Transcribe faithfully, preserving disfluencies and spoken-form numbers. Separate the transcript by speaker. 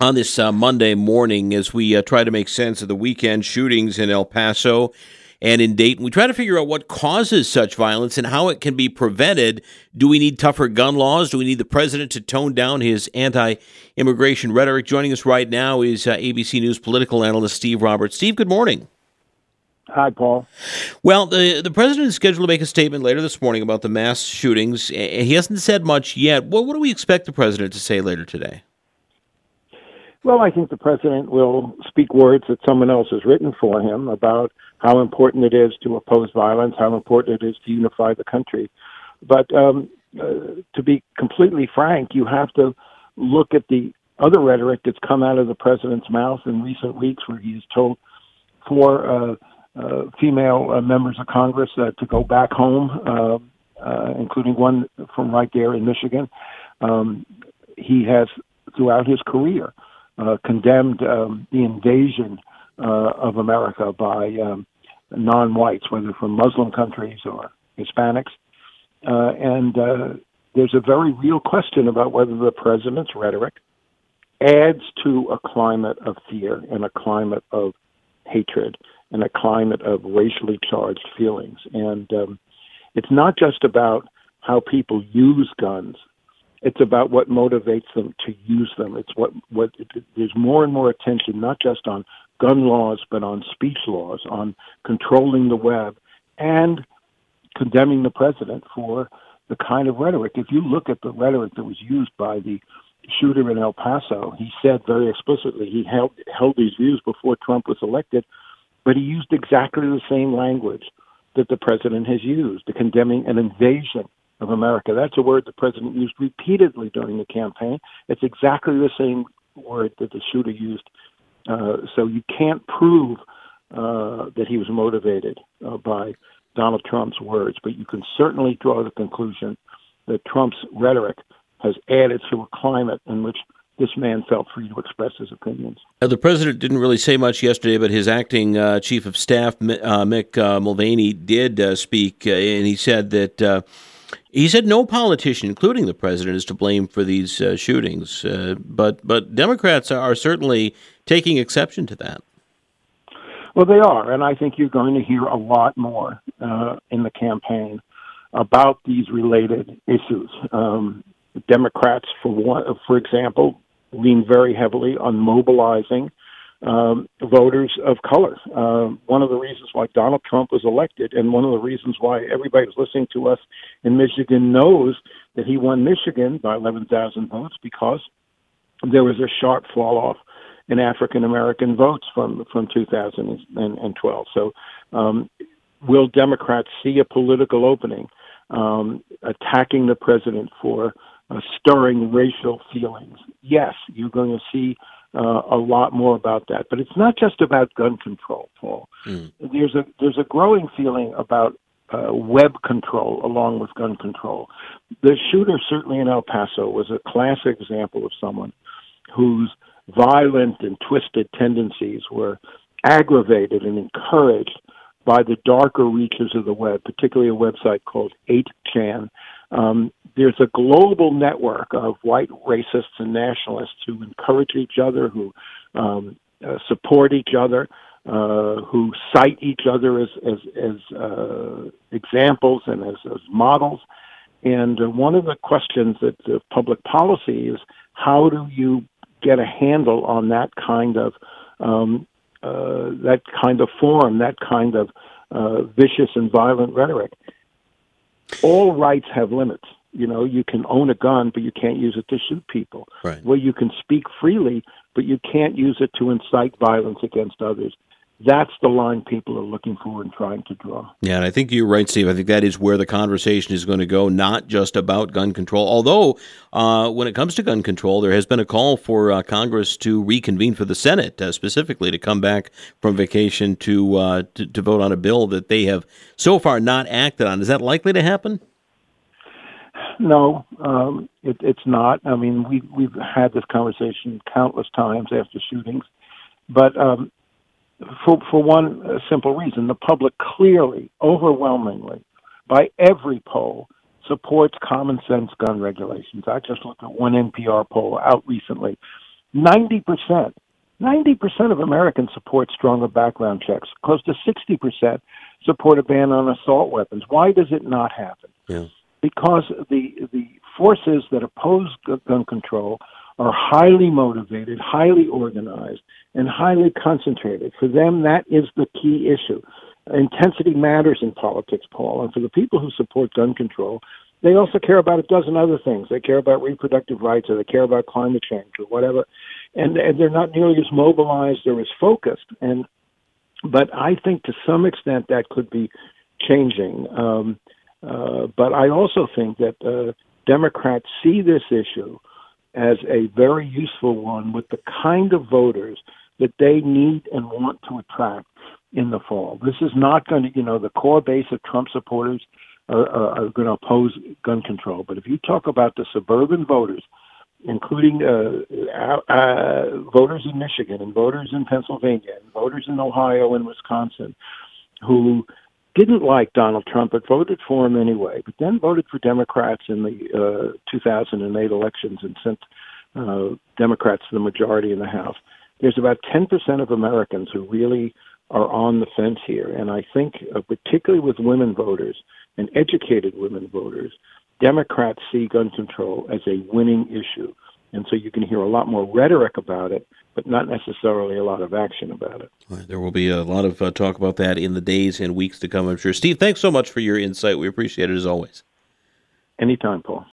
Speaker 1: on this uh, Monday morning as we uh, try to make sense of the weekend shootings in El Paso and in Dayton. We try to figure out what causes such violence and how it can be prevented. Do we need tougher gun laws? Do we need the president to tone down his anti-immigration rhetoric? Joining us right now is uh, A B C News political analyst Steve Roberts. Steve, good morning.
Speaker 2: Hi, Paul.
Speaker 1: Well, the the president is scheduled to make a statement later this morning about the mass shootings. He hasn't said much yet. What, what do we expect the president to say later today?
Speaker 2: Well, I think the president will speak words that someone else has written for him about how important it is to oppose violence, how important it is to unify the country. But um, uh, to be completely frank, you have to look at the other rhetoric that's come out of the president's mouth in recent weeks, where he has told four uh, uh, female uh, members of Congress uh, to go back home, uh, uh, including one from right there in Michigan. Um, he has, throughout his career, Uh, condemned um, the invasion uh, of America by um, non-whites, whether from Muslim countries or Hispanics. Uh, and uh, there's a very real question about whether the president's rhetoric adds to a climate of fear and a climate of hatred and a climate of racially charged feelings. And um, it's not just about how people use guns. It's about what motivates them to use them. It's what, what it, there's more and more attention, not just on gun laws, but on speech laws, on controlling the web, and condemning the president for the kind of rhetoric. If you look at the rhetoric that was used by the shooter in El Paso, he said very explicitly he held, held these views before Trump was elected, but he used exactly the same language that the president has used, the condemning an invasion of America. That's a word the president used repeatedly during the campaign. It's exactly the same word that the shooter used. Uh, so you can't prove uh, that he was motivated uh, by Donald Trump's words, but you can certainly draw the conclusion that Trump's rhetoric has added to a climate in which this man felt free to express his opinions.
Speaker 1: Uh, the president didn't really say much yesterday, but his acting uh, chief of staff, uh, Mick uh, Mulvaney, did uh, speak, uh, and he said that uh, He said no politician, including the president, is to blame for these uh, shootings, uh, but but Democrats are certainly taking exception to that.
Speaker 2: Well, they are, and I think you're going to hear a lot more uh, in the campaign about these related issues. Um, Democrats, for one, for example, lean very heavily on mobilizing Um, voters of color. Uh, one of the reasons why Donald Trump was elected, and one of the reasons why everybody who's listening to us in Michigan knows that he won Michigan by eleven thousand votes, because there was a sharp fall off in African American votes from from two thousand twelve. So, um, will Democrats see a political opening um, attacking the president for uh, stirring racial feelings? Yes, you're going to see Uh, a lot more about that. But it's not just about gun control, Paul. Mm. There's a there's a growing feeling about uh, web control along with gun control. The shooter, certainly in El Paso, was a classic example of someone whose violent and twisted tendencies were aggravated and encouraged by the darker reaches of the web, particularly a website called eight chan. Um, there's a global network of white racists and nationalists who encourage each other, who um, uh, support each other, uh, who cite each other as as, as uh, examples and as, as models. And uh, one of the questions that uh, public policy is, how do you get a handle on that kind of um, uh, that kind of form, that kind of uh, vicious and violent rhetoric? All rights have limits. You know, you can own a gun, but you can't use it to shoot people.
Speaker 1: Right.
Speaker 2: Well, you can speak freely, but you can't use it to incite violence against others. That's the line people are looking for and trying to draw.
Speaker 1: Yeah, and I think you're right, Steve. I think that is where the conversation is going to go, not just about gun control. Although, uh, when it comes to gun control, there has been a call for uh, Congress to reconvene, for the Senate uh, specifically, to come back from vacation to, uh, to to vote on a bill that they have so far not acted on. Is that likely to happen?
Speaker 2: No, um, it, it's not. I mean, we, we've had this conversation countless times after shootings, but um, for, for one simple reason, the public clearly, overwhelmingly, by every poll, supports common sense gun regulations. I just looked at one N P R poll out recently ninety percent. ninety percent of Americans support stronger background checks. Close to sixty percent support a ban on assault weapons. Why does it not happen?
Speaker 1: Yeah.
Speaker 2: Because the the forces that oppose gun control are highly motivated, highly organized, and highly concentrated. For them, that is the key issue. Intensity matters in politics, Paul, and for the people who support gun control, they also care about a dozen other things. They care about reproductive rights, or they care about climate change, or whatever, and, and they're not nearly as mobilized or as focused. And but I think to some extent that could be changing. Um, uh, but I also think that uh, Democrats see this issue as a very useful one with the kind of voters that they need and want to attract in the fall. This is not going to, you know, the core base of Trump supporters are, are, are going to oppose gun control. But if you talk about the suburban voters, including uh, uh, voters in Michigan and voters in Pennsylvania and voters in Ohio and Wisconsin who didn't like Donald Trump but voted for him anyway, but then voted for Democrats in the uh, two thousand eight elections and sent uh, Democrats to the majority in the House. There's about ten percent of Americans who really are on the fence here. And I think uh, particularly with women voters and educated women voters, Democrats see gun control as a winning issue. And so you can hear a lot more rhetoric about it, but not necessarily a lot of action about it.
Speaker 1: Right, there will be a lot of uh, talk about that in the days and weeks to come, I'm sure. Steve, thanks so much for your insight. We appreciate it as always.
Speaker 2: Anytime, Paul.